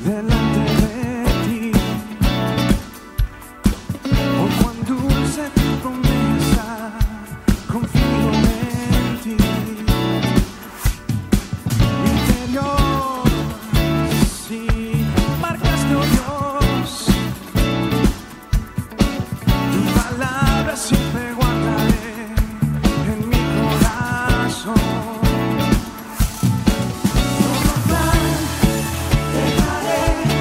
delante de ti. Oh, cuán dulce tu promesa, confío en ti. Mi interior, sí, marcaste, oh Dios, tu palabra siempre guardaré en mi corazón. Todo plan dejaré.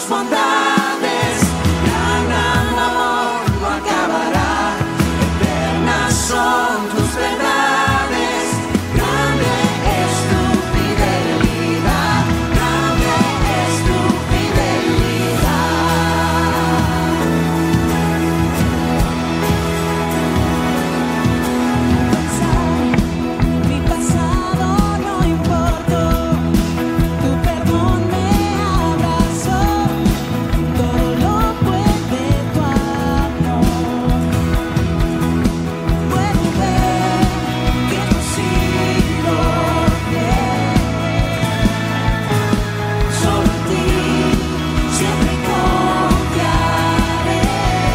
tus bondades, gran amor no acabará, eternas son tus verdades, grande es tu fidelidad, grande es tu fidelidad. Mi pasado no importó, tu perdón me abrazó, todo lo puede tu amor. Puedo ver que no sigo bien, solo en ti siempre confiaré.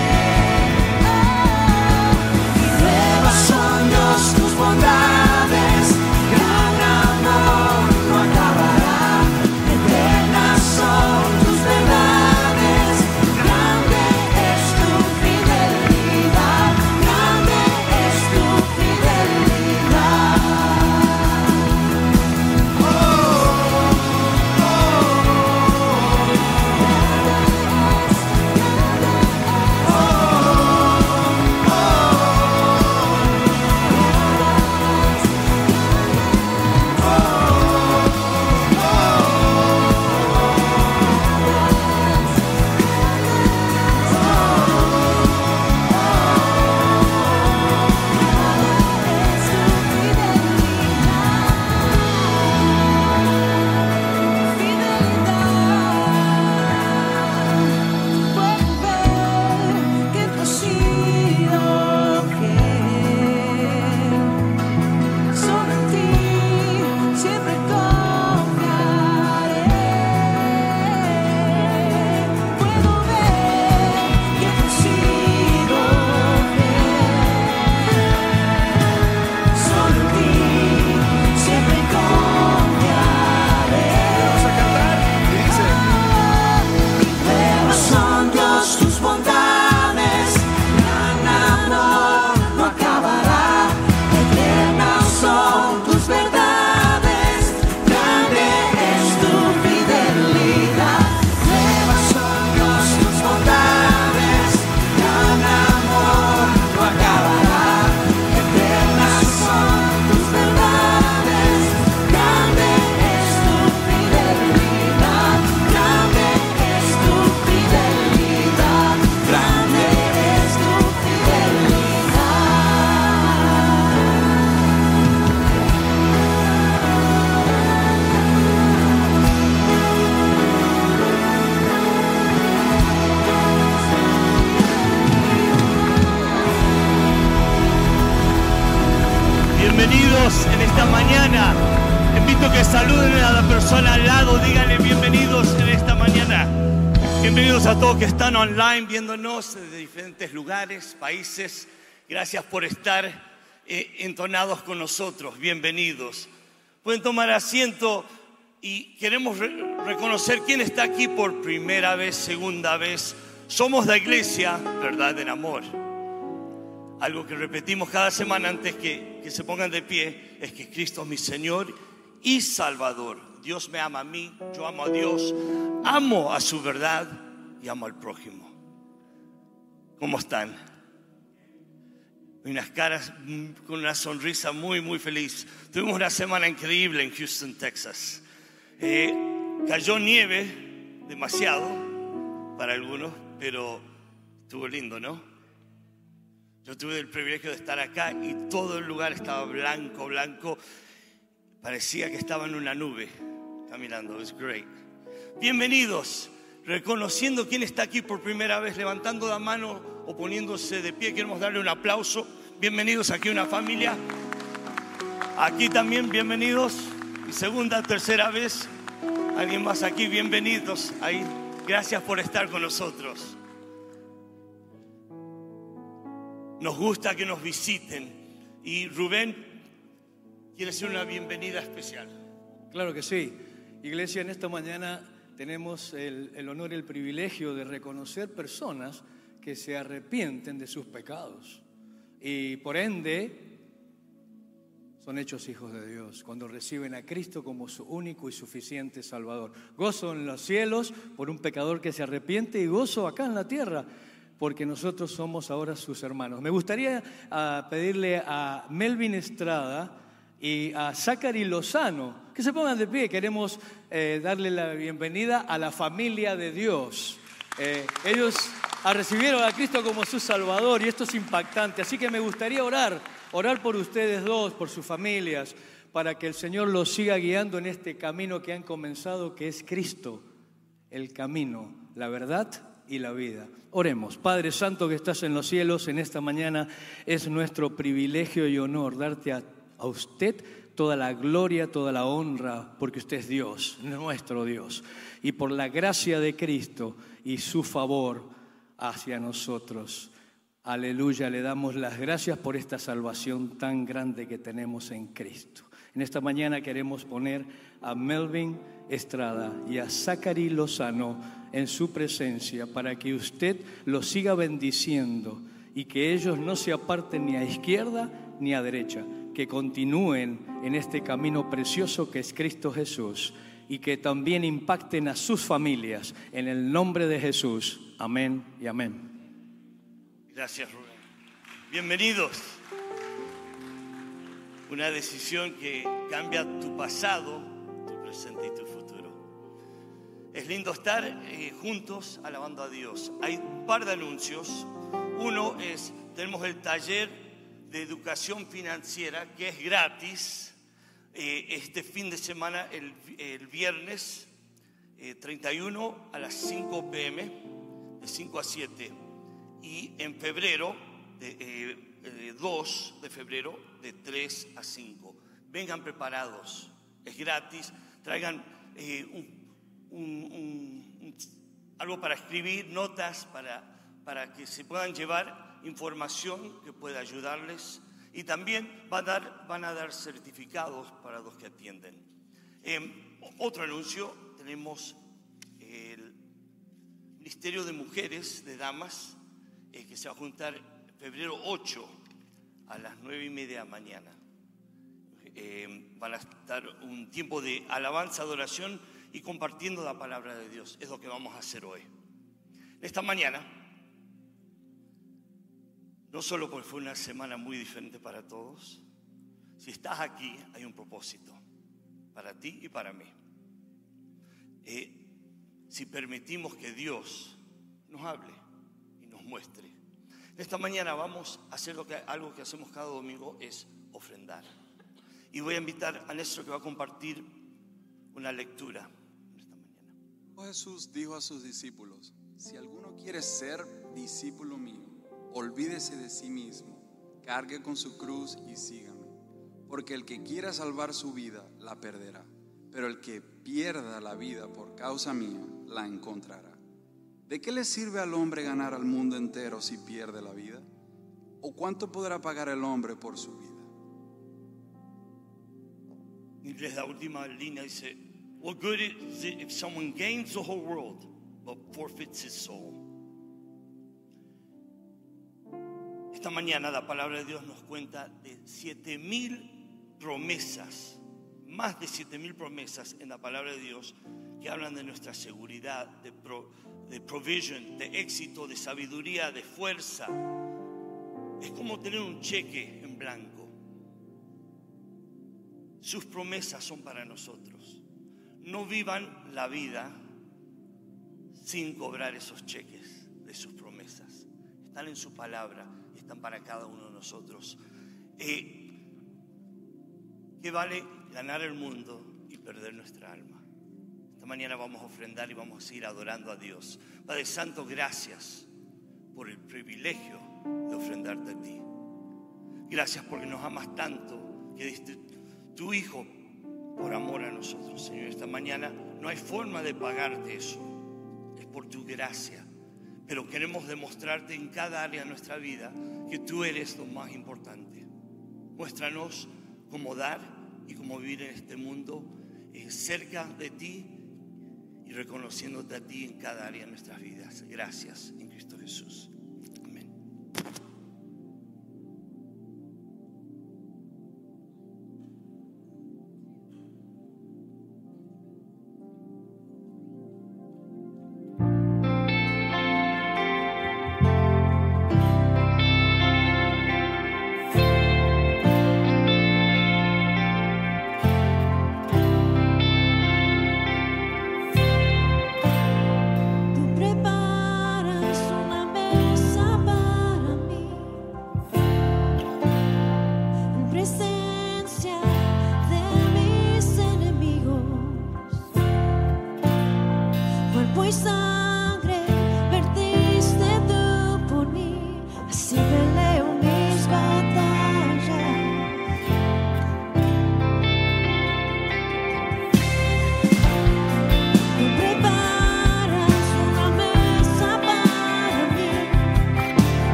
Y nuevas son Dios tus bondades, gran amor no acabará, eternas son tus verdades, grande es tu fidelidad, grande es tu fidelidad. Bienvenidos en esta mañana. Invito a que saluden a la persona al lado, díganle bienvenidos en esta mañana. Bienvenidos a todos que están online viéndonos de diferentes lugares, países. Gracias por estar entonados con nosotros. Bienvenidos. Pueden tomar asiento y queremos reconocer quién está aquí por primera vez, segunda vez. Somos la iglesia Verdad en Amor. Algo que repetimos cada semana antes que se pongan de pie es que Cristo es mi Señor y Salvador. Dios me ama a mí, yo amo a Dios, amo a su verdad y amo al prójimo. ¿Cómo están? Unas caras con una sonrisa muy, muy feliz. Tuvimos una semana increíble en Houston, Texas. Cayó nieve, demasiado para algunos, pero estuvo lindo, ¿no? Yo tuve el privilegio de estar acá y todo el lugar estaba blanco, blanco. Parecía que estaba en una nube caminando. It was great. Bienvenidos. Reconociendo quién está aquí por primera vez, levantando la mano o poniéndose de pie. Queremos darle un aplauso. Bienvenidos aquí una familia. Aquí también bienvenidos. Y segunda, tercera vez. Alguien más aquí, bienvenidos. Ahí. Gracias por estar con nosotros. Nos gusta que nos visiten. Y Rubén quiere hacer una bienvenida especial. Claro que sí. Iglesia, en esta mañana tenemos el honor y el privilegio de reconocer personas que se arrepienten de sus pecados. Y por ende, son hechos hijos de Dios cuando reciben a Cristo como su único y suficiente Salvador. Gozo en los cielos por un pecador que se arrepiente y gozo acá en la tierra porque nosotros somos ahora sus hermanos. Me gustaría pedirle a Melvin Estrada y a Zachary Lozano que se pongan de pie. Queremos darle la bienvenida a la familia de Dios. Ellos recibieron a Cristo como su Salvador y esto es impactante. Así que me gustaría orar por ustedes dos, por sus familias, para que el Señor los siga guiando en este camino que han comenzado, que es Cristo, el camino, la verdad y la vida. Oremos. Padre Santo que estás en los cielos, en esta mañana es nuestro privilegio y honor darte a usted toda la gloria, toda la honra, porque usted es Dios, nuestro Dios. Y por la gracia de Cristo y su favor hacia nosotros. Aleluya, le damos las gracias por esta salvación tan grande que tenemos en Cristo. En esta mañana queremos poner a Melvin Estrada y a Zachary Lozano en su presencia para que usted los siga bendiciendo y que ellos no se aparten ni a izquierda ni a derecha, que continúen en este camino precioso que es Cristo Jesús y que también impacten a sus familias en el nombre de Jesús. Amén y amén. Gracias, Rubén. Bienvenidos. Una decisión que cambia tu pasado, tu presente y tu futuro. Es lindo estar juntos alabando a Dios. Hay un par de anuncios. Uno es, tenemos el taller de educación financiera que es gratis este fin de semana, el viernes 31 a las 5 p.m. de 5 a 7. Y en febrero, 2 de febrero, de 3 a 5. Vengan preparados, es gratis. Traigan algo para escribir, notas para que se puedan llevar información que pueda ayudarles. Y también van a dar certificados para los que atienden. Otro anuncio, tenemos el Ministerio de Mujeres, de Damas, que se va a juntar febrero 8 a las 9:30 de la mañana. Van a estar un tiempo de alabanza, adoración y compartiendo la palabra de Dios. Es lo que vamos a hacer hoy. Esta mañana, no solo porque fue una semana muy diferente para todos, si estás aquí hay un propósito para ti y para mí. Si permitimos que Dios nos hable y nos muestre. Esta mañana vamos a hacer algo que hacemos cada domingo, es ofrendar. Y voy a invitar a Néstor que va a compartir una lectura esta mañana. Jesús dijo a sus discípulos: si alguno quiere ser discípulo mío, olvídese de sí mismo, cargue con su cruz y sígame. Porque el que quiera salvar su vida, la perderá. Pero el que pierda la vida por causa mía, la encontrará. ¿De qué le sirve al hombre ganar al mundo entero si pierde la vida? ¿O cuánto podrá pagar el hombre por su vida? En inglés la última línea dice: What good is it if someone gains the whole world but forfeits his soul? Esta mañana la palabra de Dios nos cuenta de 7,000 promesas, más de 7,000 promesas en la palabra de Dios que hablan de nuestra seguridad, de provision, de éxito, de sabiduría, de fuerza. Es como tener un cheque en blanco. Sus promesas son para nosotros. No vivan la vida sin cobrar esos cheques de sus promesas. Están en su palabra y están para cada uno de nosotros. ¿Qué vale ganar el mundo y perder nuestra alma? Esta mañana vamos a ofrendar y vamos a seguir adorando a Dios. Padre Santo, gracias por el privilegio de ofrendarte a ti. Gracias porque nos amas tanto que diste tu Hijo por amor a nosotros, Señor. Esta mañana no hay forma de pagarte eso. Es por tu gracia. Pero queremos demostrarte en cada área de nuestra vida que tú eres lo más importante. Muéstranos cómo dar y cómo vivir en este mundo cerca de ti y reconociéndote a ti en cada área de nuestras vidas. Gracias en Cristo Jesús. Amén.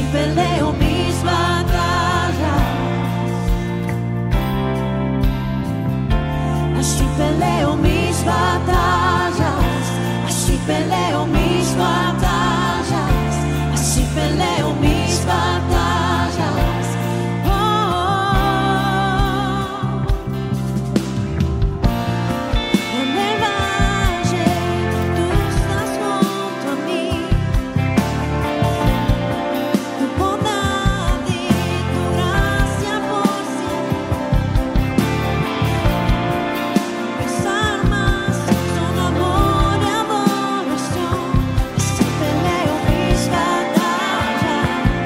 peleo mis batallas, así peleo mis batallas, así peleo mis batallas, así peleo mis batallas. Oh, en el valle tú estás junto a mí, tu bondad y tu gracia por siempre. Mis armas son amor y adoración, así peleo mis batallas.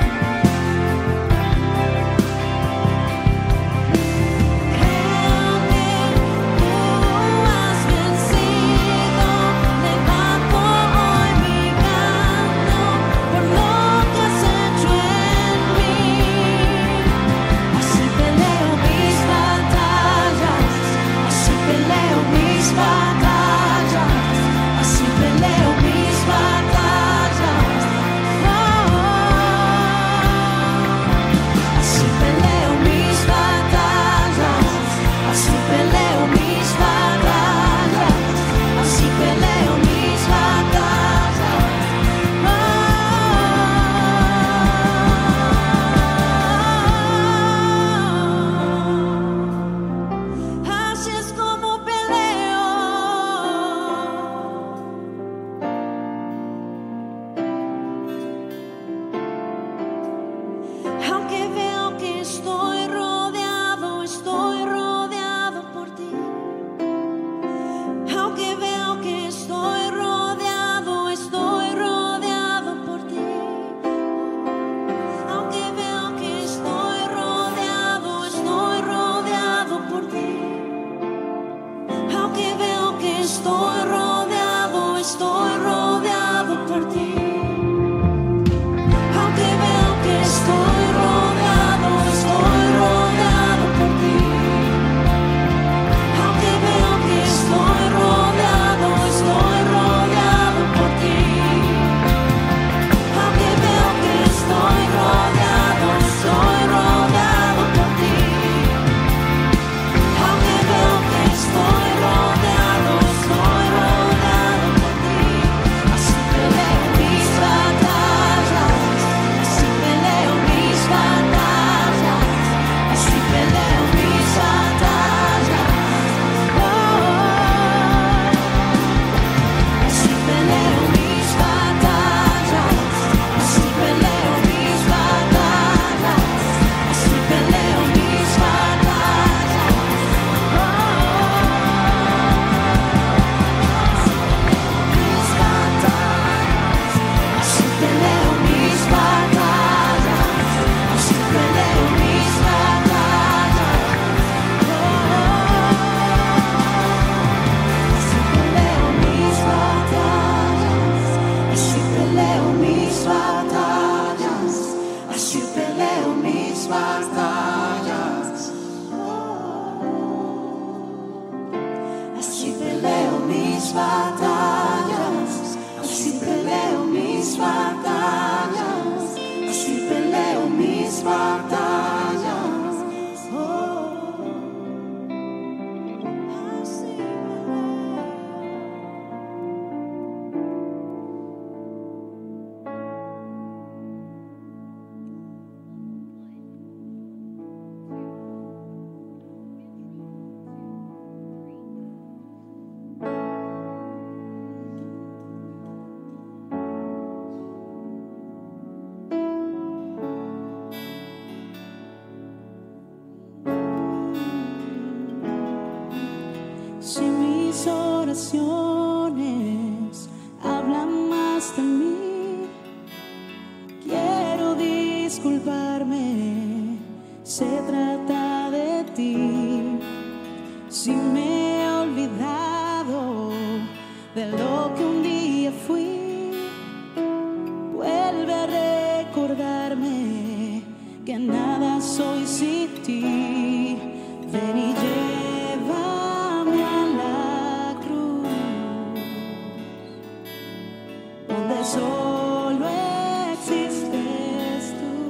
oraciones hablan más de mí. Quiero disculparme, se trata de ti. Si me he olvidado de lo que un día fui, vuelve a recordarme que nada soy sin ti. Ven y llévame a la cruz, donde solo existes tú.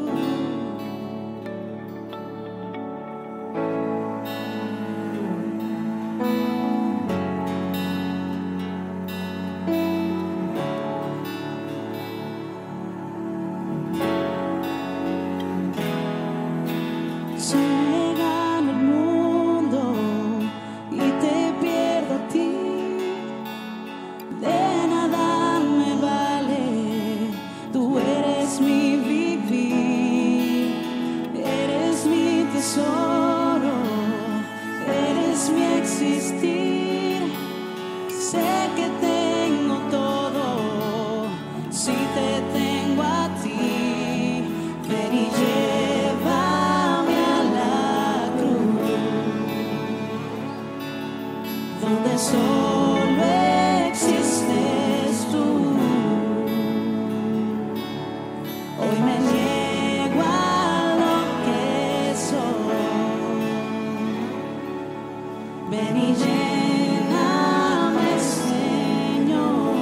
ven y llévame a la cruz, donde solo existes tú. Hoy me niego a lo que soy, ven y lléname, Señor.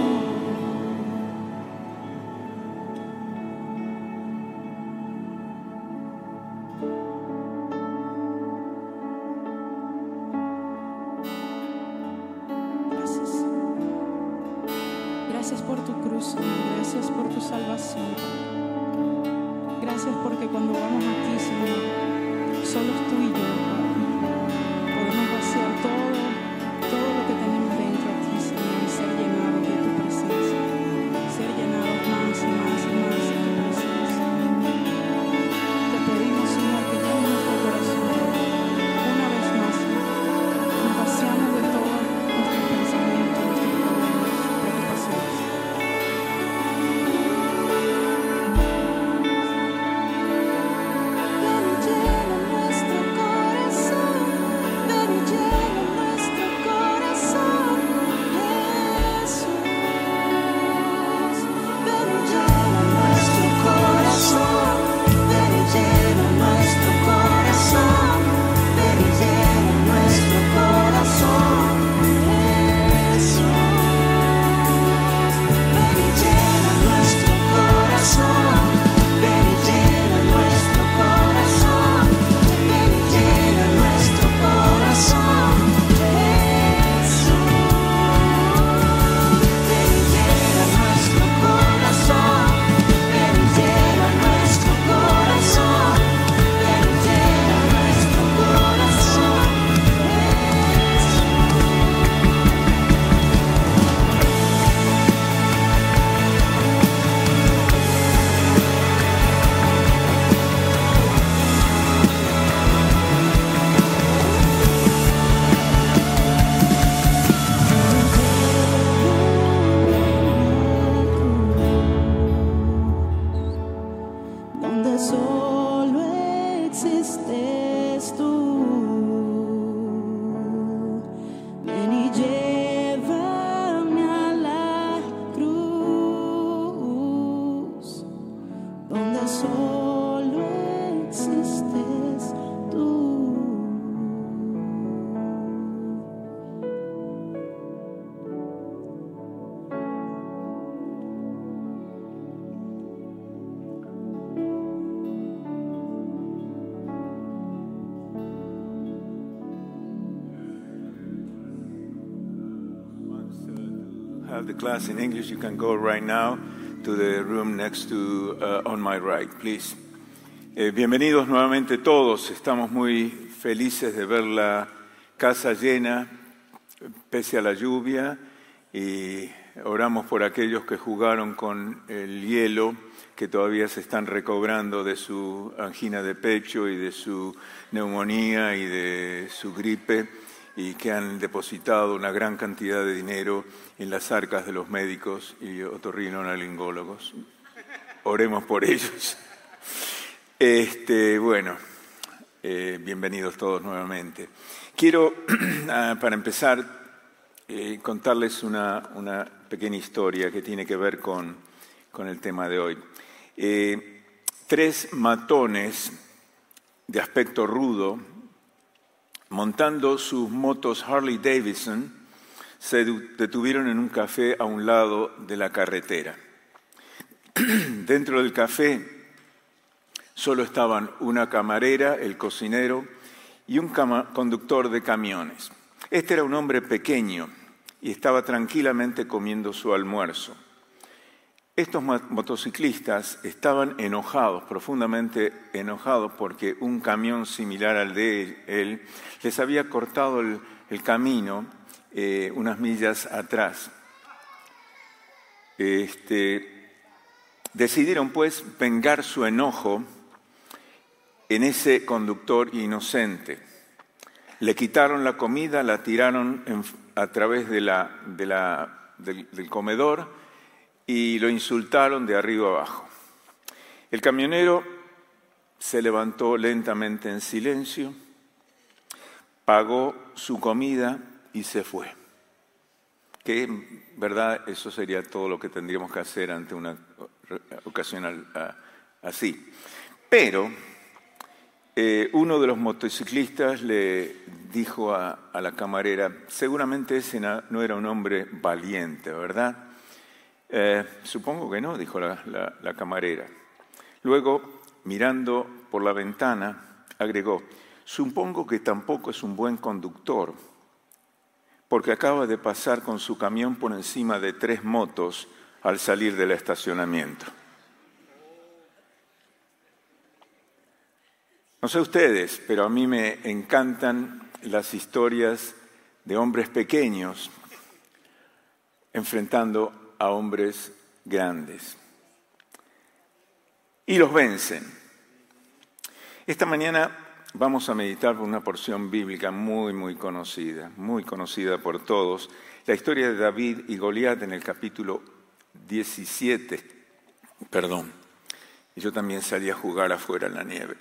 Gracias. Gracias por tu cruz, Señor. Gracias por tu salvación. Gracias porque cuando vamos a ti, Señor, solo tú y yo, Padre, podemos vaciar todo lo que tenemos dentro a ti, Señor, y ser llenados de tu presencia. Ser llenados más y más y más de tu presencia. Te pedimos, Señor, que llenes nuestro corazón. Una vez más, nos vaciamos de todos nuestros pensamientos, nuestros problemas, preocupaciones. Ven y llena nuestro corazón, ven y llena nuestro corazón, Jesús. Ven y llena nuestro corazón, ven y llena nuestro corazón, ven y llena nuestro corazón, Jesús. Ven y llena nuestro corazón, ven y llena nuestro corazón, ven y llena nuestro corazón, Jesús. Ven y llena nuestro corazón, ven y llena nuestro corazón, ven y llena nuestro corazón, donde solo existes tú. Ven y llévame a la cruz, donde solo existes tú. Have the class in English, you can go right now to the room next to on my right, please. Bienvenidos nuevamente todos. Estamos muy felices de ver la casa llena pese a la lluvia y oramos por aquellos que jugaron con el hielo, que todavía se están recobrando de su angina de pecho y de su neumonía y de su gripe, y que han depositado una gran cantidad de dinero en las arcas de los médicos y otorrinolaringólogos. Oremos por ellos. Bienvenidos todos nuevamente. Quiero, para empezar, contarles una pequeña historia que tiene que ver con el tema de hoy. 3 matones de aspecto rudo, montando sus motos Harley Davidson, se detuvieron en un café a un lado de la carretera. Dentro del café solo estaban una camarera, el cocinero y un conductor de camiones. Este era un hombre pequeño y estaba tranquilamente comiendo su almuerzo. Estos motociclistas estaban enojados, profundamente enojados, porque un camión similar al de él les había cortado el camino unas millas atrás. Decidieron pues vengar su enojo en ese conductor inocente. Le quitaron la comida, la tiraron a través del comedor y lo insultaron de arriba abajo. El camionero se levantó lentamente en silencio, pagó su comida y se fue. Que, ¿verdad? Eso sería todo lo que tendríamos que hacer ante una ocasión así. Pero uno de los motociclistas le dijo a la camarera, seguramente ese no era un hombre valiente, ¿verdad? Supongo que no, dijo la camarera. Luego, mirando por la ventana, agregó, supongo que tampoco es un buen conductor, porque acaba de pasar con su camión por encima de 3 motos al salir del estacionamiento. No sé ustedes, pero a mí me encantan las historias de hombres pequeños enfrentando a hombres grandes. Y los vencen. Esta mañana vamos a meditar por una porción bíblica muy conocida por todos, la historia de David y Goliat en el capítulo 17. Y yo también salí a jugar afuera en la nieve.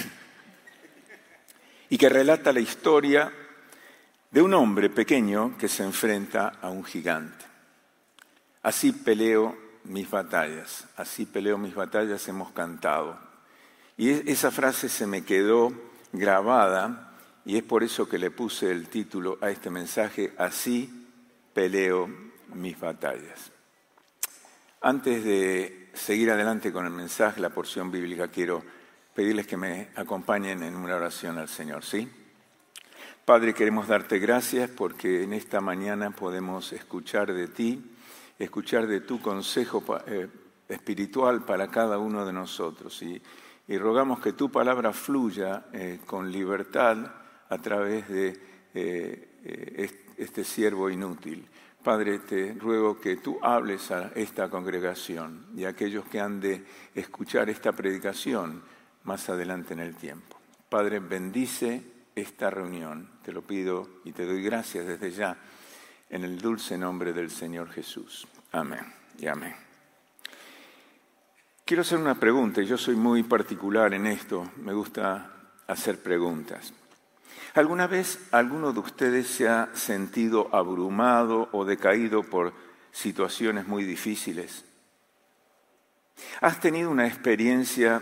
Y que relata la historia de un hombre pequeño que se enfrenta a un gigante. Así peleo mis batallas, hemos cantado. Y esa frase se me quedó grabada y es por eso que le puse el título a este mensaje, Así peleo mis batallas. Antes de seguir adelante con el mensaje, la porción bíblica, quiero pedirles que me acompañen en una oración al Señor, ¿sí? Padre, queremos darte gracias porque en esta mañana podemos escuchar de ti, escuchar de tu consejo espiritual para cada uno de nosotros. Y rogamos que tu palabra fluya con libertad a través de este siervo inútil. Padre, te ruego que tú hables a esta congregación y a aquellos que han de escuchar esta predicación más adelante en el tiempo. Padre, bendice esta reunión. Te lo pido y te doy gracias desde ya en el dulce nombre del Señor Jesús. Amén y amén. Quiero hacer una pregunta, y yo soy muy particular en esto, me gusta hacer preguntas. ¿Alguna vez alguno de ustedes se ha sentido abrumado o decaído por situaciones muy difíciles? ¿Has tenido una experiencia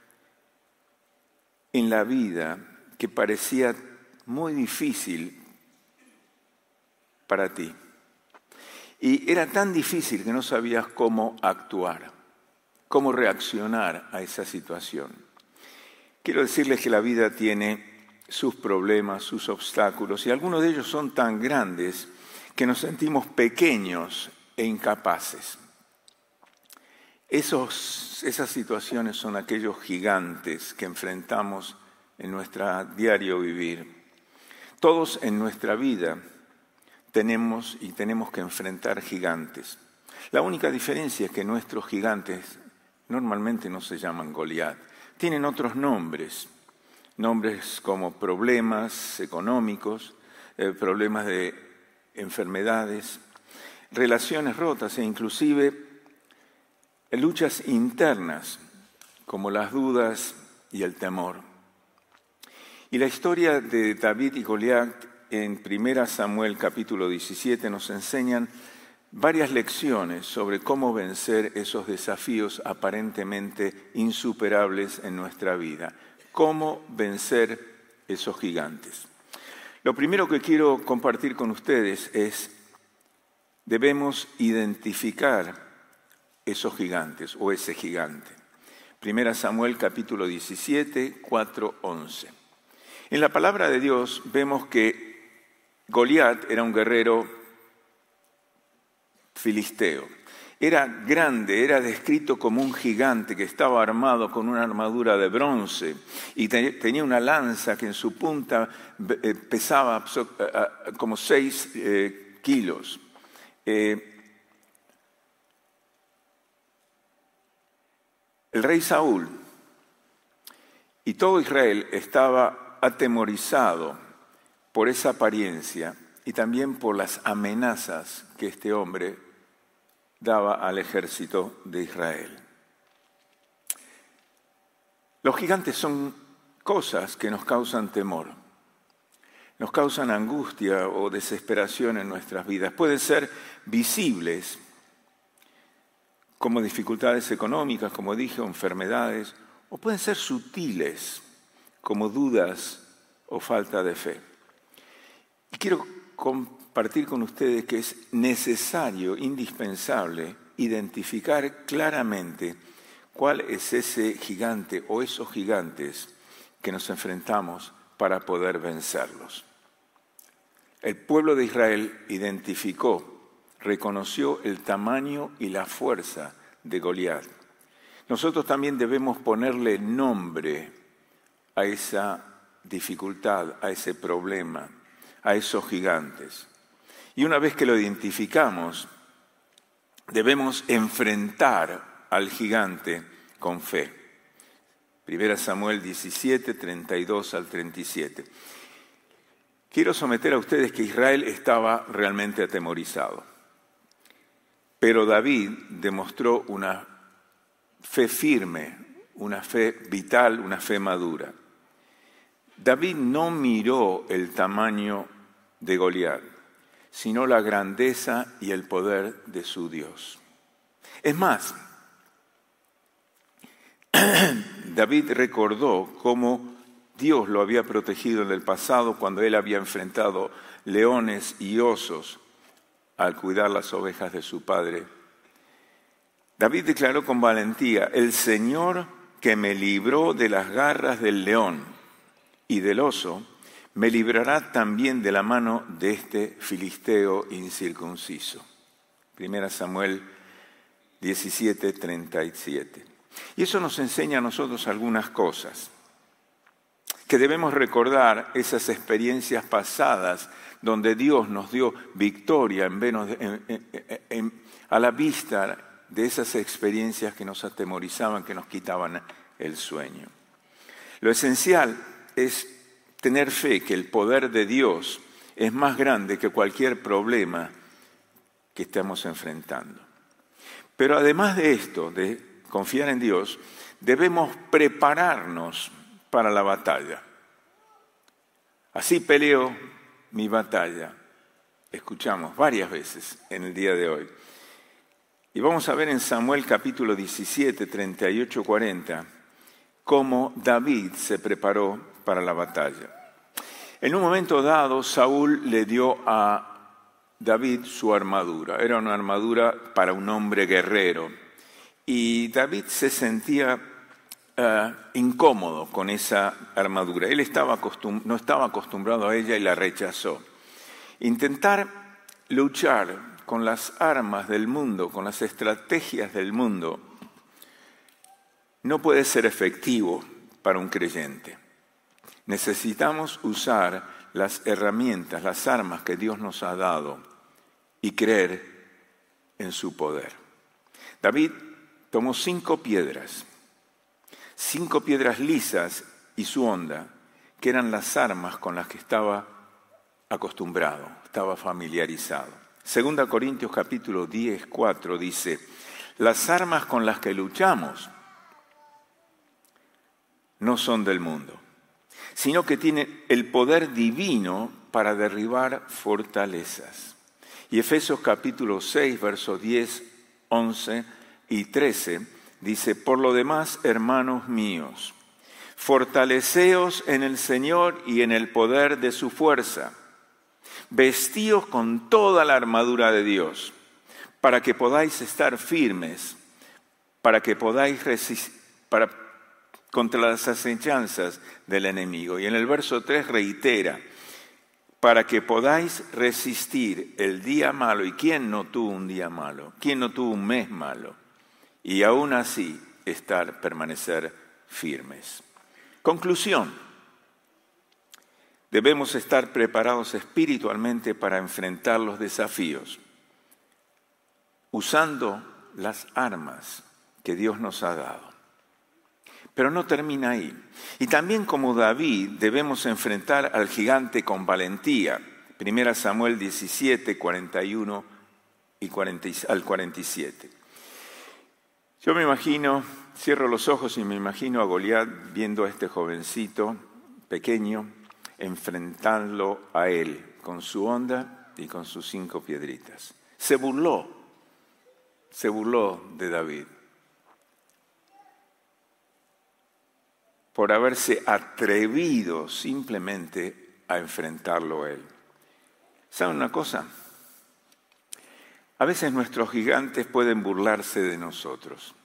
en la vida que parecía muy difícil para ti? Y era tan difícil que no sabías cómo actuar, cómo reaccionar a esa situación. Quiero decirles que la vida tiene sus problemas, sus obstáculos, y algunos de ellos son tan grandes que nos sentimos pequeños e incapaces. Esas situaciones son aquellos gigantes que enfrentamos en nuestro diario vivir. Todos en nuestra vida tenemos que enfrentar gigantes. La única diferencia es que nuestros gigantes normalmente no se llaman Goliat, tienen otros nombres como problemas económicos, problemas de enfermedades, relaciones rotas e inclusive luchas internas como las dudas y el temor. Y la historia de David y Goliat en 1 Samuel capítulo 17 nos enseñan varias lecciones sobre cómo vencer esos desafíos aparentemente insuperables en nuestra vida. Cómo vencer esos gigantes. Lo primero que quiero compartir con ustedes es, debemos identificar esos gigantes o ese gigante. 1 Samuel capítulo 17, 4, 11. En la palabra de Dios vemos que Goliat era un guerrero filisteo. Era grande, era descrito como un gigante que estaba armado con una armadura de bronce y tenía una lanza que en su punta pesaba como 6 kilos. El rey Saúl y todo Israel estaba atemorizado por esa apariencia y también por las amenazas que este hombre daba al ejército de Israel. Los gigantes son cosas que nos causan temor, nos causan angustia o desesperación en nuestras vidas. Pueden ser visibles, como dificultades económicas, como dije, o enfermedades, o pueden ser sutiles, como dudas o falta de fe. Y quiero compartir con ustedes que es necesario, indispensable, identificar claramente cuál es ese gigante o esos gigantes que nos enfrentamos para poder vencerlos. El pueblo de Israel identificó, reconoció el tamaño y la fuerza de Goliat. Nosotros también debemos ponerle nombre a esa dificultad, a ese problema, a esos gigantes. Y una vez que lo identificamos, debemos enfrentar al gigante con fe. 1 Samuel 17, 32 al 37. Quiero someter a ustedes que Israel estaba realmente atemorizado. Pero David demostró una fe firme, una fe vital, una fe madura. David no miró el tamaño de Goliat, sino la grandeza y el poder de su Dios. Es más, David recordó cómo Dios lo había protegido en el pasado cuando él había enfrentado leones y osos al cuidar las ovejas de su padre. David declaró con valentía: el Señor que me libró de las garras del león y del oso, me librará también de la mano de este filisteo incircunciso. 1 Samuel 17, 37. Y eso nos enseña a nosotros algunas cosas, que debemos recordar esas experiencias pasadas donde Dios nos dio victoria a la vista de esas experiencias que nos atemorizaban, que nos quitaban el sueño. Lo esencial es tener fe que el poder de Dios es más grande que cualquier problema que estemos enfrentando. Pero además de esto, de confiar en Dios, debemos prepararnos para la batalla. Así peleo mi batalla. Escuchamos varias veces en el día de hoy. Y vamos a ver en Samuel capítulo 17, 38, 40, cómo David se preparó para la batalla. En un momento dado, Saúl le dio a David su armadura. Era una armadura para un hombre guerrero. Y David se sentía incómodo con esa armadura. Él no estaba acostumbrado a ella y la rechazó. Intentar luchar con las armas del mundo, con las estrategias del mundo, no puede ser efectivo para un creyente. Necesitamos usar las herramientas, las armas que Dios nos ha dado y creer en su poder. David tomó 5 piedras lisas y su honda, que eran las armas con las que estaba acostumbrado, estaba familiarizado. 2 Corintios capítulo 10, 4 dice: las armas con las que luchamos no son del mundo, sino que tienen el poder divino para derribar fortalezas. Y Efesios capítulo 6, versos 10, 11 y 13 dice: por lo demás, hermanos míos, fortaleceos en el Señor y en el poder de su fuerza. Vestíos con toda la armadura de Dios, para que podáis estar firmes, para que podáis resistir contra las acechanzas del enemigo. Y en el verso 3 reitera: para que podáis resistir el día malo. ¿Y quién no tuvo un día malo? ¿Quién no tuvo un mes malo? Y aún así permanecer firmes. Conclusión: debemos estar preparados espiritualmente para enfrentar los desafíos, usando las armas que Dios nos ha dado. Pero no termina ahí. Y también, como David, debemos enfrentar al gigante con valentía. 1 Samuel 17, 41 al 47. Yo me imagino cierro los ojos y me imagino a Goliat viendo a este jovencito pequeño, enfrentarlo a él con su honda y con sus 5 piedritas. Se burló de David por haberse atrevido simplemente a enfrentarlo a él. ¿Saben una cosa? A veces nuestros gigantes pueden burlarse de nosotros,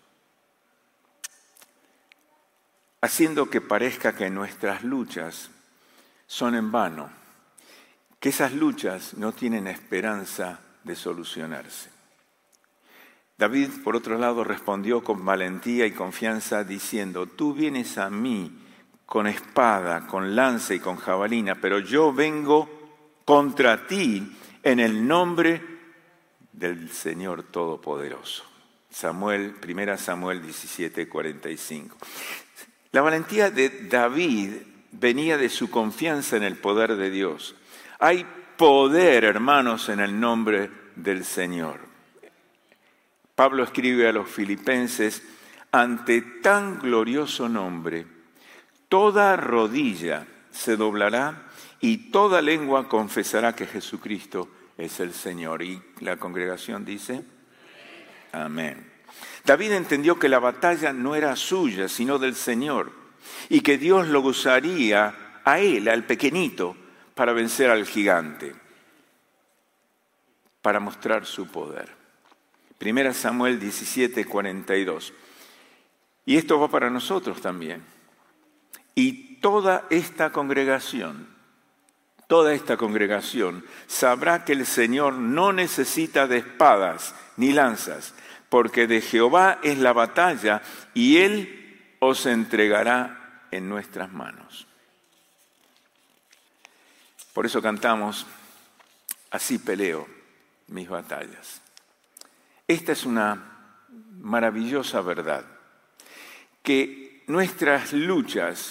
haciendo que parezca que nuestras luchas son en vano, que esas luchas no tienen esperanza de solucionarse. David, por otro lado, respondió con valentía y confianza diciendo: tú vienes a mí con espada, con lanza y con jabalina, pero yo vengo contra ti en el nombre del Señor Todopoderoso. 1 Samuel 17:45. La valentía de David venía de su confianza en el poder de Dios. Hay poder, hermanos, en el nombre del Señor. Pablo escribe a los filipenses: ante tan glorioso nombre, toda rodilla se doblará y toda lengua confesará que Jesucristo es el Señor. Y la congregación dice: amén. David entendió que la batalla no era suya, sino del Señor, y que Dios lo usaría a él, al pequeñito, para vencer al gigante, para mostrar su poder. 1 Samuel 17:42. Y esto va para nosotros también. Y toda esta congregación sabrá que el Señor no necesita de espadas ni lanzas, porque de Jehová es la batalla y Él os entregará en nuestras manos. Por eso cantamos: así peleo mis batallas. Esta es una maravillosa verdad, que en nuestras luchas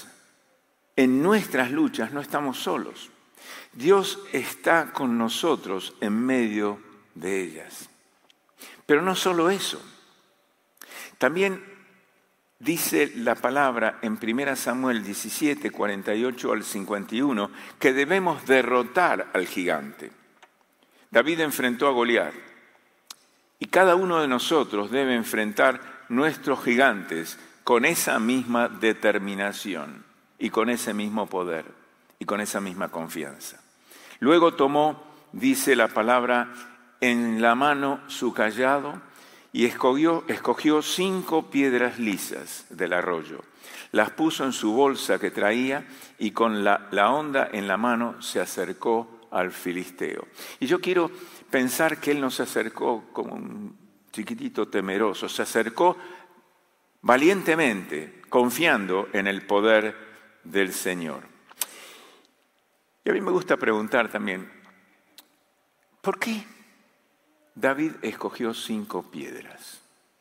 no estamos solos. Dios está con nosotros en medio de ellas. Pero no solo eso. También dice la palabra en 1 Samuel 17, 48 al 51, que debemos derrotar al gigante. David enfrentó a Goliat. Y cada uno de nosotros debe enfrentar nuestros gigantes con esa misma determinación y con ese mismo poder y con esa misma confianza. Luego tomó, dice la palabra, en la mano su cayado y escogió 5 piedras lisas del arroyo. Las puso en su bolsa que traía y con la honda en la mano se acercó al filisteo. Y yo quiero pensar que él no se acercó como un chiquitito temeroso, se acercó valientemente, confiando en el poder del Señor. Y a mí me gusta preguntar también, ¿por qué David escogió 5 piedras?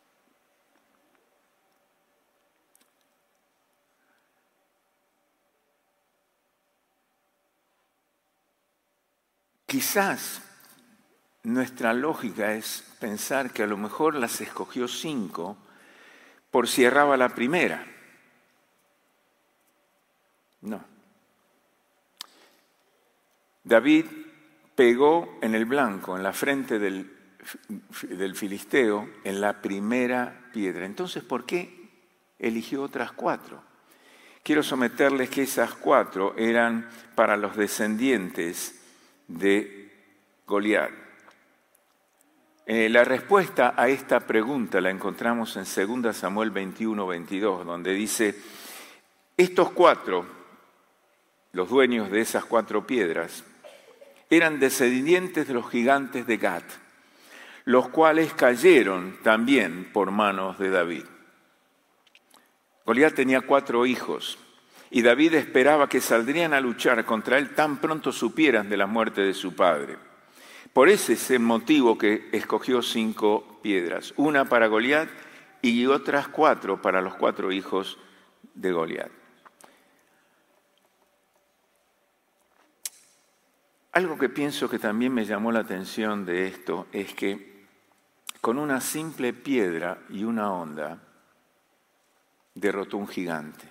Quizás nuestra lógica es pensar que a lo mejor las escogió 5 por si erraba la primera. No. David pegó en el blanco, en la frente del filisteo, en la primera piedra. Entonces, ¿por qué eligió otras 4? Quiero someterles que esas 4 eran para los descendientes de Goliat. La respuesta a esta pregunta la encontramos en 2 Samuel 21, 22, donde dice: estos 4, los dueños de esas 4 piedras, eran descendientes de los gigantes de Gat, los cuales cayeron también por manos de David. Goliat tenía 4 hijos, y David esperaba que saldrían a luchar contra él tan pronto supieran de la muerte de su padre. Por ese es el motivo que escogió 5 piedras, una para Goliat y otras 4 para los 4 hijos de Goliat. Algo que pienso que también me llamó la atención de esto es que con una simple piedra y una honda, derrotó un gigante.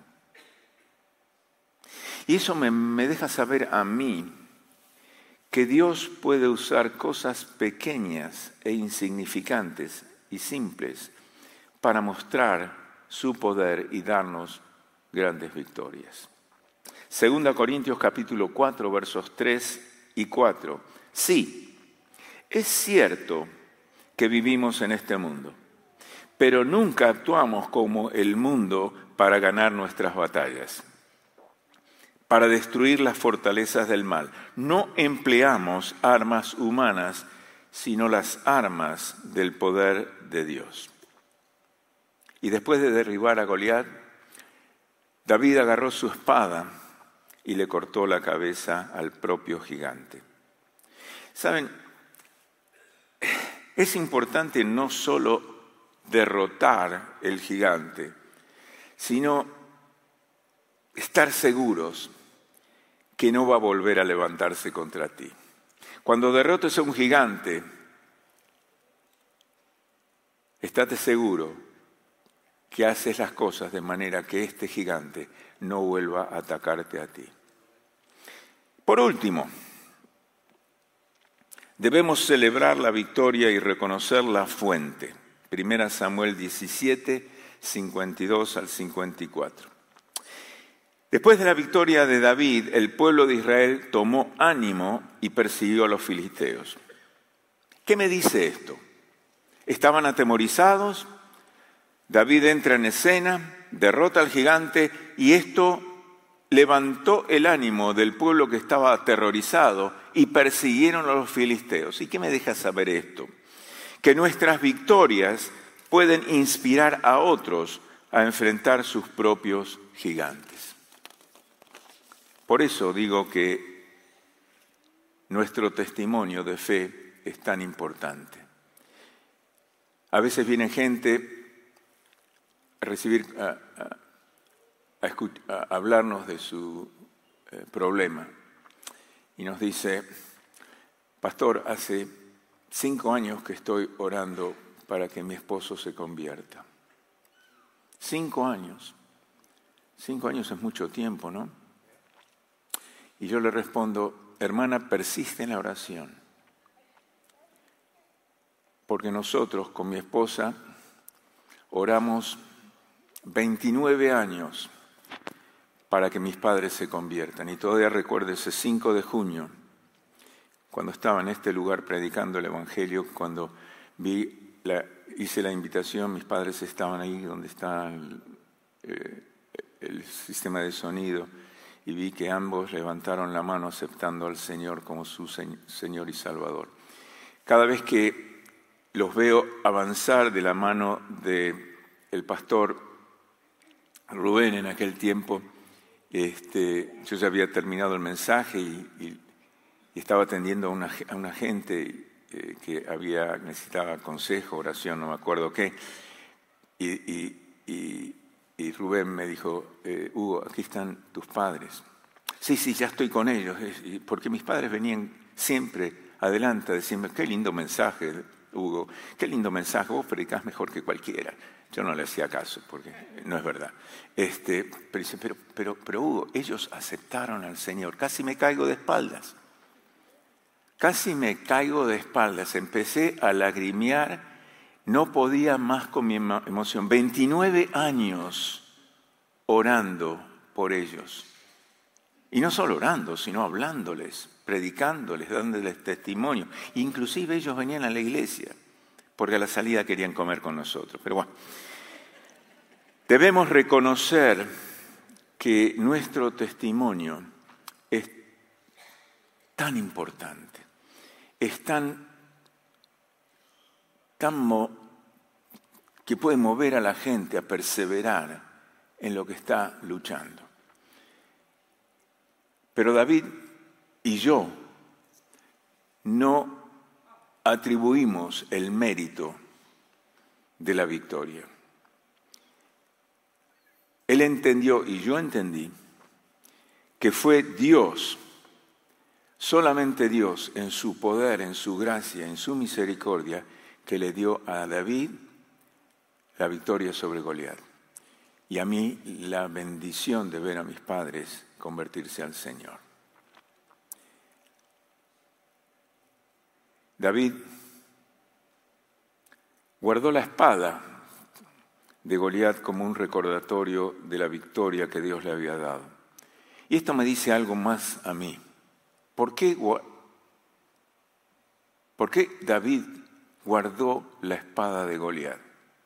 Y eso me deja saber a mí que Dios puede usar cosas pequeñas e insignificantes y simples para mostrar su poder y darnos grandes victorias. 2 Corintios capítulo 4, versos 3 y 4. Sí, es cierto que vivimos en este mundo, pero nunca actuamos como el mundo para ganar nuestras batallas, para destruir las fortalezas del mal. No empleamos armas humanas, sino las armas del poder de Dios. Y después de derribar a Goliat, David agarró su espada y le cortó la cabeza al propio gigante. ¿Saben? Es importante no solo derrotar el gigante, sino estar seguros que no va a volver a levantarse contra ti. Cuando derrotes a un gigante, estate seguro que haces las cosas de manera que este gigante no vuelva a atacarte a ti. Por último, debemos celebrar la victoria y reconocer la fuente. 1 Samuel 17, 52 al 54. Después de la victoria de David, el pueblo de Israel tomó ánimo y persiguió a los filisteos. ¿Qué me dice esto? ¿Estaban atemorizados? David entra en escena, derrota al gigante y esto levantó el ánimo del pueblo que estaba aterrorizado y persiguieron a los filisteos. ¿Y qué me deja saber esto? Que nuestras victorias pueden inspirar a otros a enfrentar sus propios gigantes. Por eso digo que nuestro testimonio de fe es tan importante. A veces viene gente a hablarnos de su problema y nos dice: pastor, hace 5 años que estoy orando para que mi esposo se convierta. 5 años. 5 años es mucho tiempo, ¿no? Y yo le respondo: hermana, persiste en la oración. Porque nosotros con mi esposa oramos 29 años para que mis padres se conviertan. Y todavía recuerdo ese 5 de junio, cuando estaba en este lugar predicando el Evangelio, cuando hice la invitación, mis padres estaban ahí donde está el sistema de sonido, y vi que ambos levantaron la mano aceptando al Señor como su Señor y Salvador. Cada vez que los veo avanzar de la mano del pastor Rubén en aquel tiempo, yo ya había terminado el mensaje y estaba atendiendo a una gente que necesitaba consejo, oración, no me acuerdo qué, y Rubén me dijo: Hugo, aquí están tus padres. Sí, ya estoy con ellos, porque mis padres venían siempre adelante a decirme: qué lindo mensaje, Hugo, qué lindo mensaje, vos predicás mejor que cualquiera. Yo no le hacía caso, porque no es verdad. Pero dice: pero Hugo, ellos aceptaron al Señor. Casi me caigo de espaldas. Empecé a lagrimear, no podía más con mi emoción. 29 años orando por ellos. Y no solo orando, sino hablándoles, predicándoles, dándoles testimonio. Inclusive ellos venían a la iglesia, porque a la salida querían comer con nosotros. Pero bueno, debemos reconocer que nuestro testimonio es tan importante, es que puede mover a la gente a perseverar en lo que está luchando. Pero David y yo no atribuimos el mérito de la victoria. Él entendió, y yo entendí, que fue Dios, solamente Dios, en su poder, en su gracia, en su misericordia, que le dio a David la victoria sobre Goliat. y a mí la bendición de ver a mis padres convertirse al Señor. David guardó la espada de Goliat como un recordatorio de la victoria que Dios le había dado. Y esto me dice algo más a mí. ¿Por qué David guardó la espada de Goliat?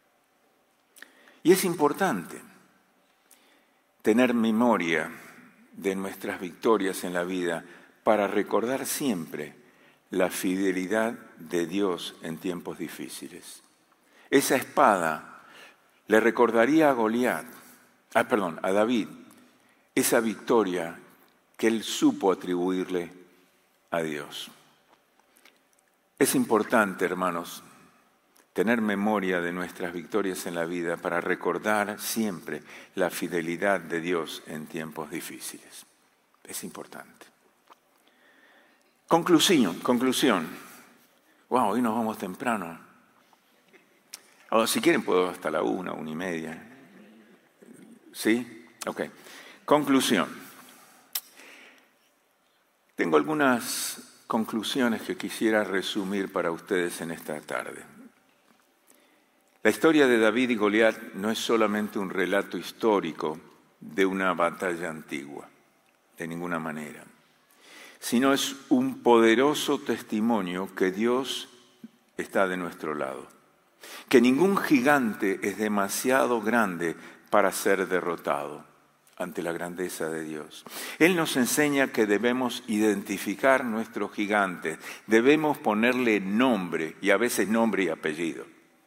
Y es importante tener memoria de nuestras victorias en la vida para recordar siempre la fidelidad de Dios en tiempos difíciles. Esa espada le recordaría a David, esa victoria que él supo atribuirle a Dios. Es importante, hermanos, tener memoria de nuestras victorias en la vida para recordar siempre la fidelidad de Dios en tiempos difíciles. Es importante. Conclusión. Wow, hoy nos vamos temprano. O si quieren puedo hasta la 1:30. ¿Sí? Ok. Conclusión. Tengo algunas conclusiones que quisiera resumir para ustedes en esta tarde. La historia de David y Goliat no es solamente un relato histórico de una batalla antigua, de ninguna manera, sino es un poderoso testimonio que Dios está de nuestro lado, que ningún gigante es demasiado grande para ser derrotado ante la grandeza de Dios. Él nos enseña que debemos identificar nuestros gigantes, debemos ponerle nombre, y a veces nombre y apellido.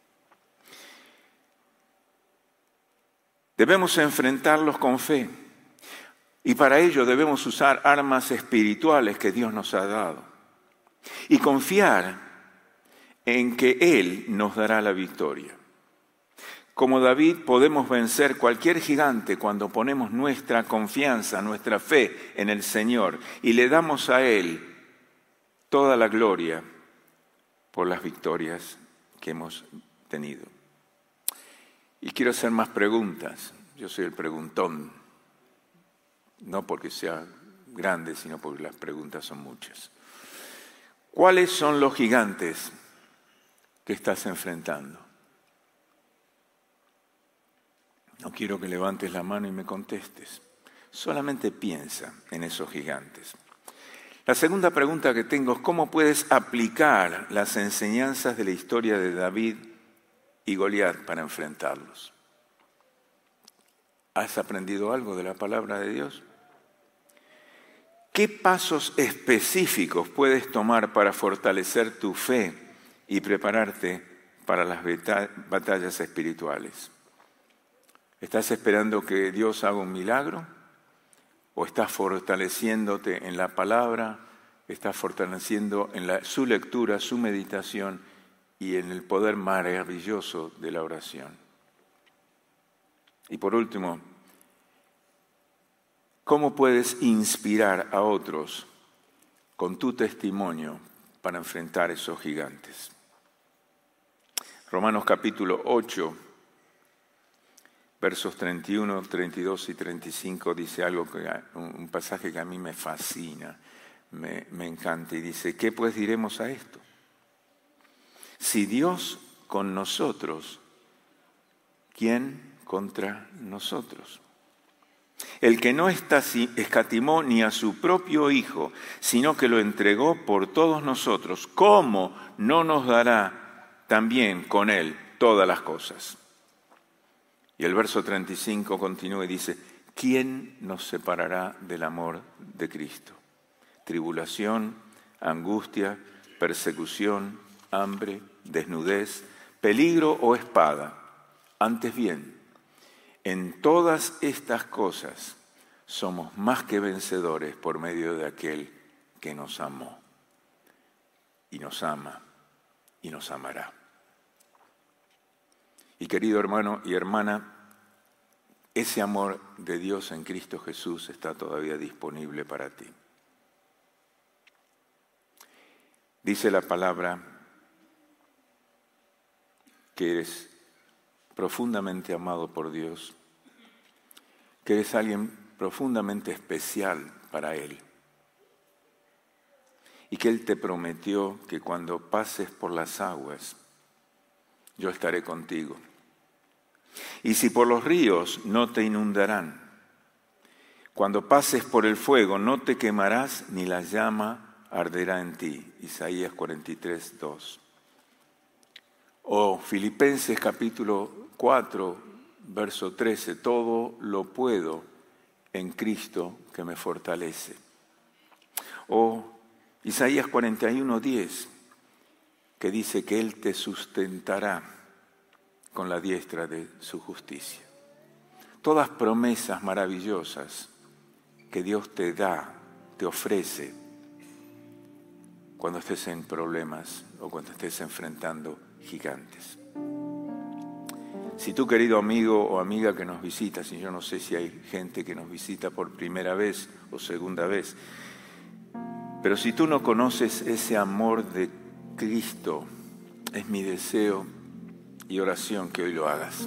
Debemos enfrentarlos con fe, y para ello debemos usar armas espirituales que Dios nos ha dado, y confiar en que Él nos dará la victoria. Como David podemos vencer cualquier gigante cuando ponemos nuestra confianza, nuestra fe en el Señor y le damos a Él toda la gloria por las victorias que hemos tenido. Y quiero hacer más preguntas. Yo soy el preguntón, no porque sea grande, sino porque las preguntas son muchas. ¿Cuáles son los gigantes que estás enfrentando? No quiero que levantes la mano y me contestes. Solamente piensa en esos gigantes. La segunda pregunta que tengo es ¿cómo puedes aplicar las enseñanzas de la historia de David y Goliat para enfrentarlos? ¿Has aprendido algo de la palabra de Dios? ¿Qué pasos específicos puedes tomar para fortalecer tu fe y prepararte para las batallas espirituales? ¿Estás esperando que Dios haga un milagro? ¿O estás fortaleciéndote en la palabra? ¿Estás fortaleciendo en su lectura, su meditación y en el poder maravilloso de la oración? Y por último, ¿cómo puedes inspirar a otros con tu testimonio para enfrentar esos gigantes? Romanos capítulo 8, versos 31, 32 y 35 dice algo, un pasaje que a mí me fascina, me encanta, y dice, ¿qué pues diremos a esto? Si Dios con nosotros, ¿quién contra nosotros? El que no escatimó ni a su propio Hijo, sino que lo entregó por todos nosotros, ¿cómo no nos dará también con Él todas las cosas? Y el verso 35 continúa y dice, ¿quién nos separará del amor de Cristo? Tribulación, angustia, persecución, hambre, desnudez, peligro o espada. Antes bien, en todas estas cosas somos más que vencedores por medio de aquel que nos amó y nos ama y nos amará. Y querido hermano y hermana, ese amor de Dios en Cristo Jesús está todavía disponible para ti. Dice la palabra que eres profundamente amado por Dios que eres alguien profundamente especial para Él. Y que Él te prometió que cuando pases por las aguas, yo estaré contigo. Y si por los ríos, no te inundarán. Cuando pases por el fuego, no te quemarás, ni la llama arderá en ti. Isaías 43, 2. O Filipenses capítulo 4, verso 13. Todo lo puedo en Cristo que me fortalece. O Isaías 41, 10, que dice que Él te sustentará con la diestra de su justicia. Todas promesas maravillosas que Dios te da, te ofrece cuando estés en problemas o cuando estés enfrentando gigantes. Si tú, querido amigo o amiga que nos visitas, y yo no sé si hay gente que nos visita por primera vez o segunda vez, pero si tú no conoces ese amor de Cristo, es mi deseo y oración que hoy lo hagas.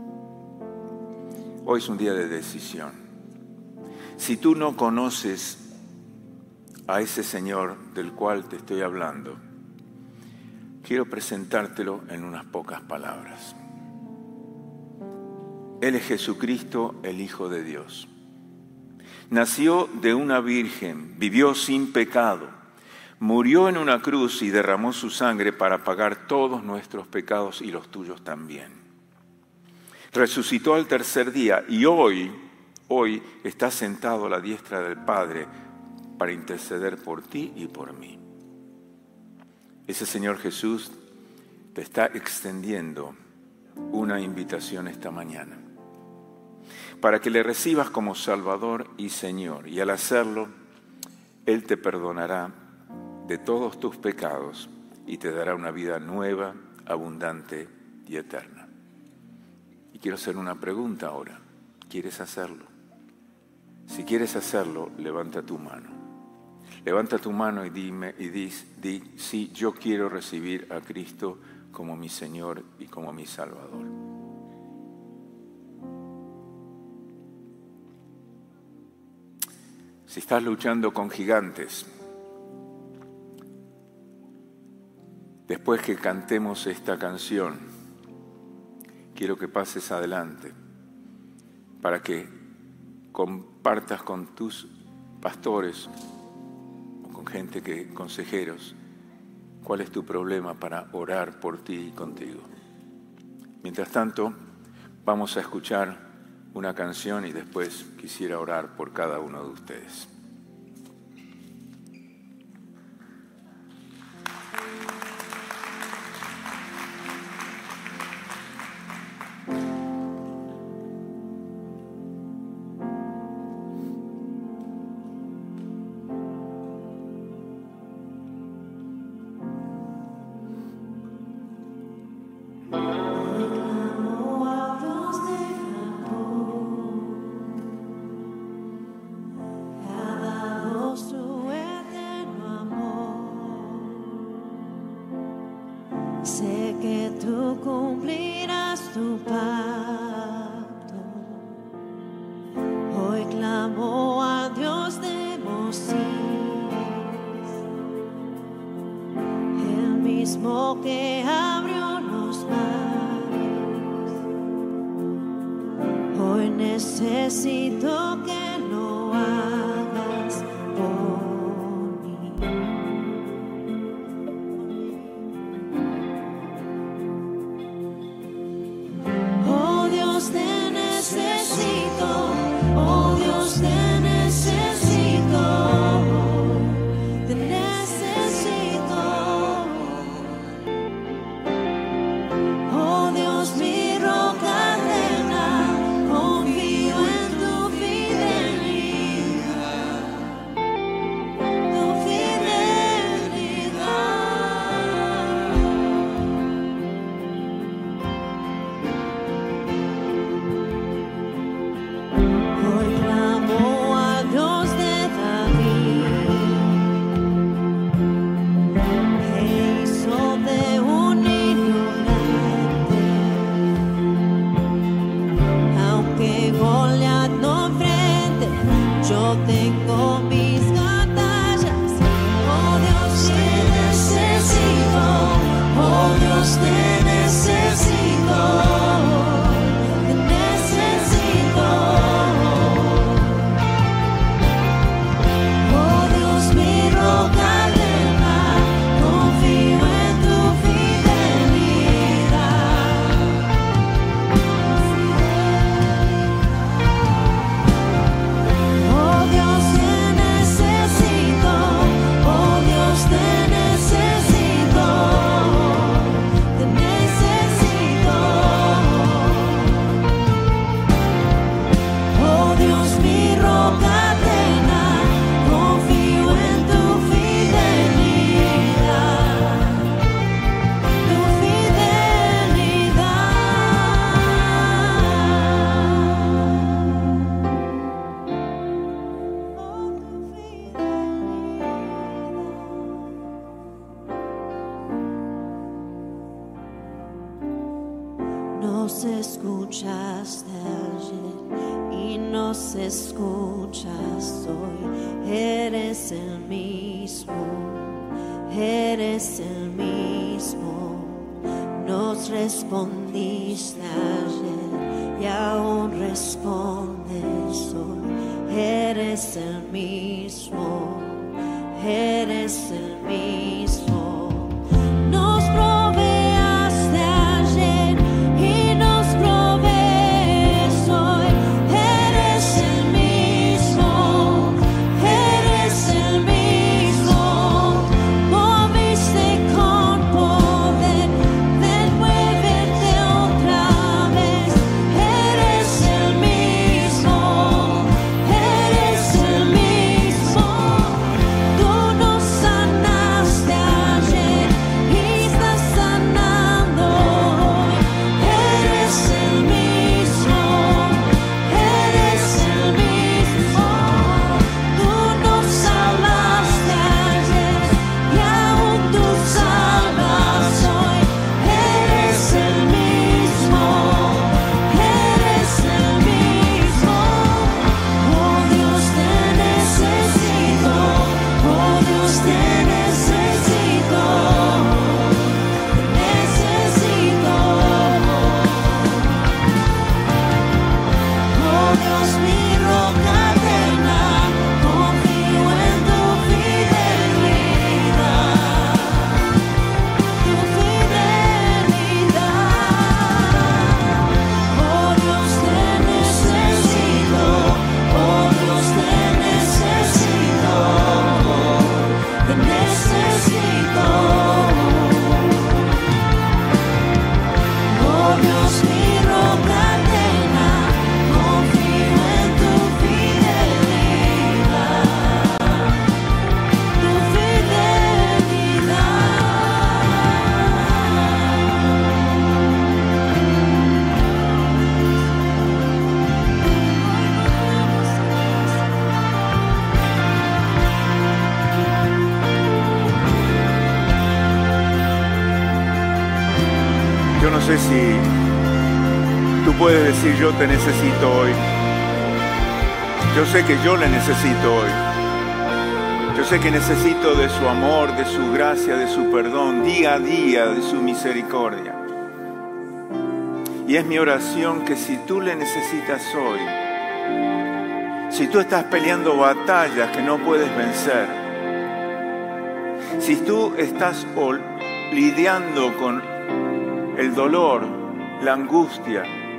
Hoy es un día de decisión. Si tú no conoces a ese Señor del cual te estoy hablando, quiero presentártelo en unas pocas palabras. Él es Jesucristo, el Hijo de Dios. Nació de una virgen, vivió sin pecado, murió en una cruz y derramó su sangre para pagar todos nuestros pecados y los tuyos también. Resucitó al tercer día y hoy está sentado a la diestra del Padre para interceder por ti y por mí. Ese Señor Jesús te está extendiendo una invitación esta mañana para que le recibas como Salvador y Señor, y al hacerlo, Él te perdonará de todos tus pecados y te dará una vida nueva, abundante y eterna. Y quiero hacer una pregunta ahora. ¿Quieres hacerlo? Si quieres hacerlo, levanta tu mano. Levanta tu mano y di, sí, yo quiero recibir a Cristo como mi Señor y como mi Salvador. Si estás luchando con gigantes, después que cantemos esta canción, quiero que pases adelante para que compartas con tus pastores o con consejeros, cuál es tu problema para orar por ti y contigo. Mientras tanto, vamos a escuchar una canción y después quisiera orar por cada uno de ustedes. Sé que tú cumplirás tu pacto. Hoy clamo a Dios de Moisés, el mismo que abrió los mares. Hoy necesito que lo hagas por mí. Oh Dios, te necesito. Oh Dios, te necesito. Te necesito. tengo mis batallas. Oh Dios, te necesito. Oh Dios, te necesito. Te necesito. Oh Dios, mi roca eterna, confío en tu fidelidad. Oh Dios, te necesito. Oh Dios, te necesito. Te necesito. Oh Dios, mi roca eterna, confío en tu fidelidad. Tu fidelidad. Oh, tu fidelidad. Nos escuchaste ayer y nos escuchas hoy. Eres el mismo, eres el mismo. Nos respondiste ayer y aún respondes hoy. Eres el mismo, eres el mismo. Nos proveaste ayer y nos provees hoy. Eres el mismo, eres el mismo. Moviste con poder, ven, muévete otra vez. Eres el mismo, eres el mismo. Tú nos sanaste ayer y estás sanando hoy. Eres el mismo, eres el mismo. Tú nos salvaste ayer y aún tú salvas hoy. Eres el mismo, eres el mismo. Oh Dios, te necesito. Oh Dios, te necesito. Te necesito. Oh Dios, mi roca eterna, confío en tu fidelidad. Tu fidelidad. Oh Dios, te necesito. Oh Dios, te necesito. Te necesito. Oh Dios, mi roca eterna, confío en tu fidelidad. Tu fidelidad. Yo no sé si tú puedes decir yo te necesito hoy. Yo sé que yo le necesito hoy. Yo sé que necesito de su amor, de su gracia, de su perdón, día a día, de su misericordia. Y es mi oración que si tú le necesitas hoy, si tú estás peleando batallas que no puedes vencer, si tú estás lidiando con el dolor, la angustia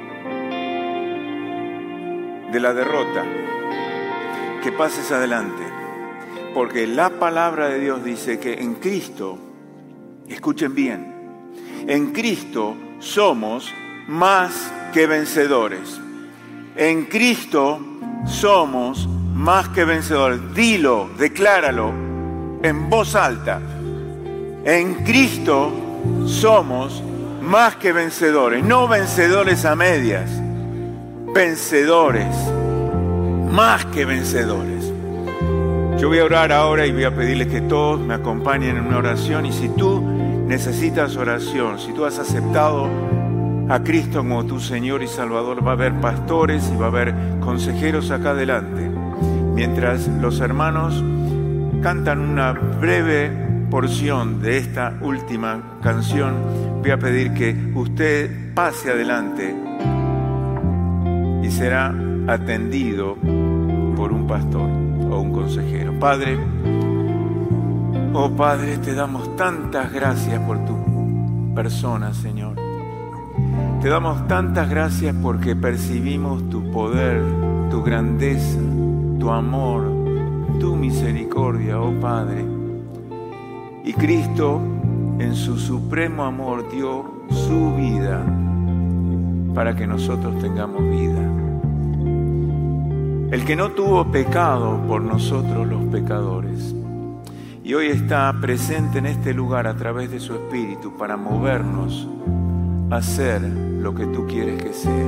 de la derrota, que pases adelante. Porque la palabra de Dios dice que en Cristo, escuchen bien, en Cristo somos más que vencedores. En Cristo somos más que vencedores. Dilo, decláralo en voz alta. En Cristo somos más que vencedores, no vencedores a medias, vencedores, más que vencedores. Yo voy a orar ahora y voy a pedirles que todos me acompañen en una oración. Y si tú necesitas oración, si tú has aceptado a Cristo como tu Señor y Salvador, va a haber pastores y va a haber consejeros acá adelante Mientras los hermanos cantan una breve porción de esta última canción, voy a pedir que usted pase adelante y será atendido por un pastor o un consejero. Padre, oh Padre, te damos tantas gracias por tu persona, Señor. Te damos tantas gracias porque percibimos tu poder, tu grandeza, tu amor, tu misericordia, oh Padre. Y Cristo, en su supremo amor, dio su vida para que nosotros tengamos vida. El que no tuvo pecado por nosotros los pecadores. Y hoy está presente en este lugar a través de su Espíritu para movernos a hacer lo que tú quieres que sea.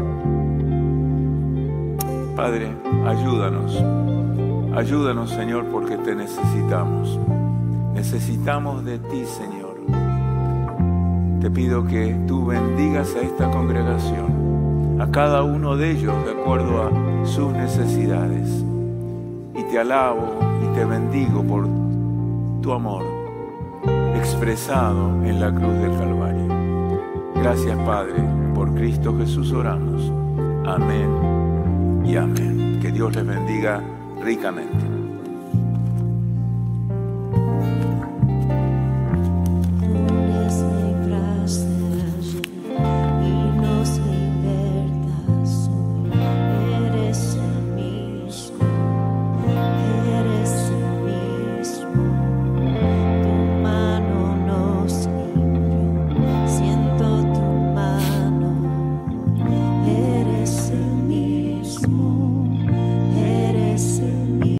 Padre, ayúdanos. Ayúdanos, Señor, porque te necesitamos. Necesitamos de ti, Señor. Te pido que tú bendigas a esta congregación, a cada uno de ellos de acuerdo a sus necesidades. Y te alabo y te bendigo por tu amor expresado en la cruz del Calvario. Gracias, Padre, por Cristo Jesús oramos. Amén y amén. Que Dios les bendiga ricamente.